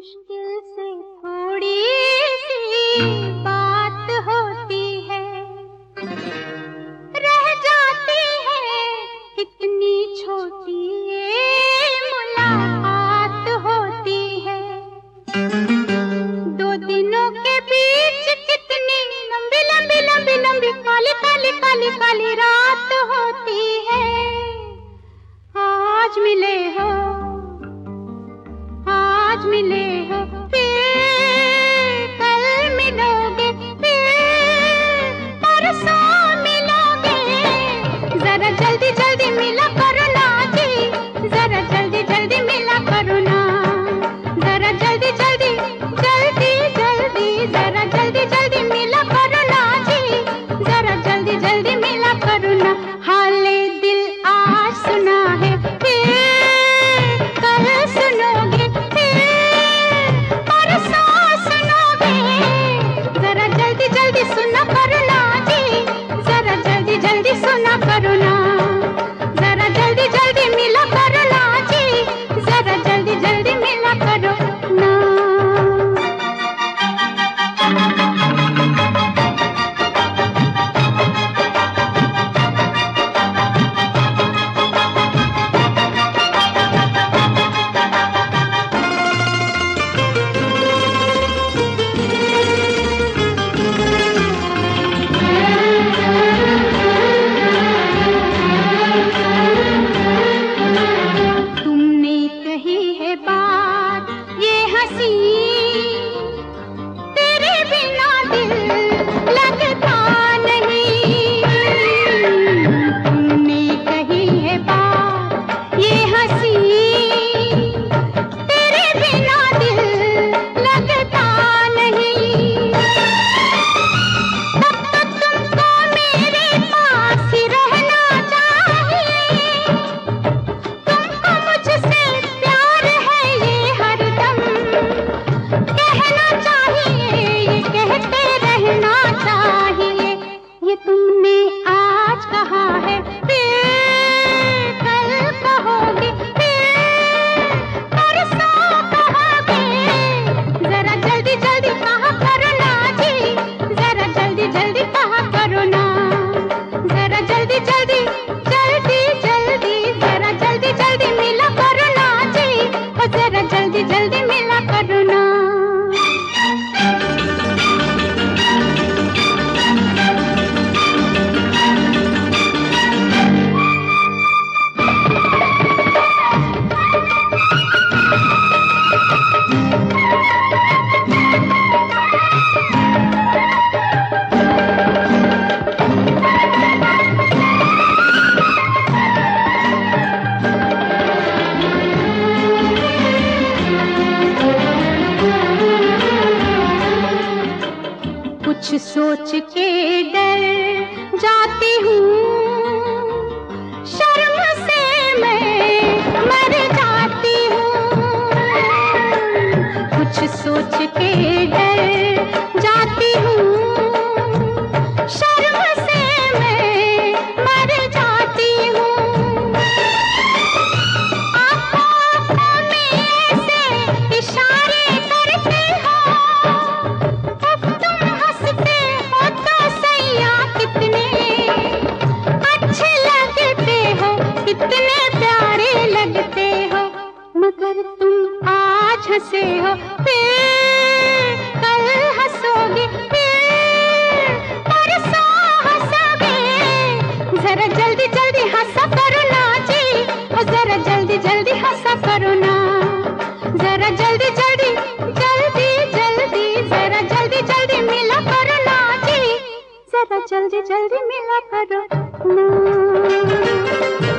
मुश्किल से थोड़ी सी बात होती है, रह जाती है कितनी छोटी ये मुलाकात होती है। दो दिनों के बीच कितनी लंबी लंबी लंबी लंबी काली काली काली काली रात होती है। आज मिले हो, आज मिले हो, फिर कल मिलोगे, फिर परसों मिलोगे। जरा जल्दी जल्दी मिला करो ना जी, जरा जल्दी जल्दी मिला करो ना, जरा जल्दी जल्दी जल्दी जल्दी, जरा जल्दी जल्दी मिला करो ना जी, जरा जल्दी जल्दी मिला करो ना। हाले दिल आज सुना है, फिर कल सुनोगे, जल्दी सुना करो ना जी, जरा जल्दी जल्दी सुना करो ना, जरा जल्दी जल्दी मिला करो ना जी, जरा जल्दी जल्दी मिला करो ना। कुछ सोच के डर जाती हूँ, शर्म से मैं मर जाती हूँ। कुछ सोच के डर जाती हूँ, शर्म से मैं मर जाती हूँ। आँखों में ऐसे इशारे करते हो, मगर तुम आज हंसे हो, फिर कल हंसोगे, फिर परसों हंसोगे। जरा जल्दी जल्दी हंसा करो ना जी, और जरा जल्दी जल्दी हंसा करो ना, जरा जल्दी जल्दी जल्दी जल्दी, जरा जल्दी जल्दी मिला करो ना जी, जरा जल्दी जल्दी मिला करो ना।